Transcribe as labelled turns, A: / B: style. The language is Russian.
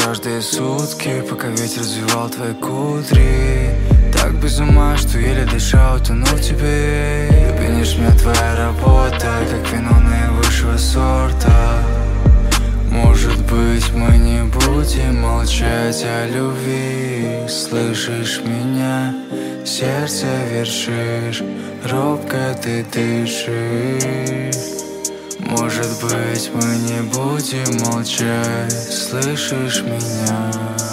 A: каждые сутки, пока ветер развивал твои кудри. Так без ума, что еле дышал, тонул в тебе. Пьянишь меня твоя работа, как вино наивысшего сорта. Может быть, мы не будем молчать о любви. Слышишь меня, сердце вершишь, робко ты дышишь. Может быть, мы не будем молчать. Слышишь меня?